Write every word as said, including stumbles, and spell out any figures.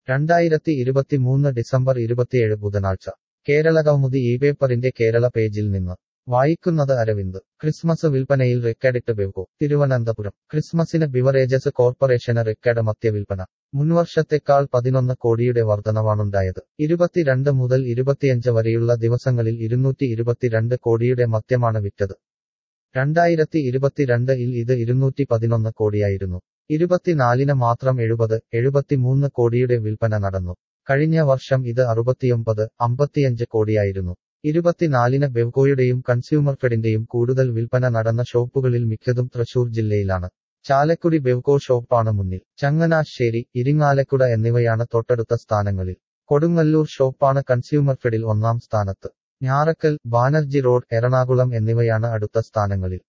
രണ്ടായിരത്തി ഇരുപത്തിമൂന്ന് ഡിസംബർ ഇരുപത്തിയേഴ് ബുധനാഴ്ച കേരളകൗമുദി ഈ പേപ്പറിന്റെ കേരള പേജിൽ നിന്ന് വായിക്കുന്നത് അരവിന്ദ്. ക്രിസ്മസ് വിൽപ്പനയിൽ റെക്കഡിട്ട് ബെവ്കോ. തിരുവനന്തപുരം. ക്രിസ്മസിന് ബിവറേജസ് കോർപ്പറേഷന് റെക്കഡ് മദ്യവിൽപ്പന. മുൻവർഷത്തെക്കാൾ പതിനൊന്ന് കോടിയുടെ വർധനവാണുണ്ടായത്. ഇരുപത്തിരണ്ട് മുതൽ ഇരുപത്തിയഞ്ച് വരെയുള്ള ദിവസങ്ങളിൽ ഇരുന്നൂറ്റി ഇരുപത്തിരണ്ട് കോടിയുടെ മദ്യമാണ് വിറ്റത്. രണ്ടായിരത്തി ഇരുപത്തിരണ്ട് ഇൽ ഇത് ഇരുന്നൂറ്റി പതിനൊന്ന് കോടിയായിരുന്നു. ഇരുപത്തിനാലിന് മാത്രം എഴുപത് എഴുപത്തിമൂന്ന് കോടിയുടെ വിൽപ്പന നടന്നു. കഴിഞ്ഞ വർഷം ഇത് അറുപത്തിയൊമ്പത് അമ്പത്തിയഞ്ച് കോടിയായിരുന്നു. ഇരുപത്തിനാലിന് ബെവ്കോയുടെയും കൺസ്യൂമർഫെഡിന്റെയും കൂടുതൽ വിൽപ്പന നടന്ന ഷോപ്പുകളിൽ മിക്കതും തൃശൂർ ജില്ലയിലാണ്. ചാലക്കുടി ബെവ്കോ ഷോപ്പാണ് മുന്നിൽ. ചങ്ങനാശ്ശേരി, ഇരിങ്ങാലക്കുട എന്നിവയാണ് തൊട്ടടുത്ത സ്ഥാനങ്ങളിൽ. കൊടുങ്ങല്ലൂർ ഷോപ്പാണ് കൺസ്യൂമർഫെഡിൽ ഒന്നാം സ്ഥാനത്ത്. ഞാറക്കൽ, ബാനർജി റോഡ്, എറണാകുളം എന്നിവയാണ് അടുത്ത സ്ഥാനങ്ങളിൽ.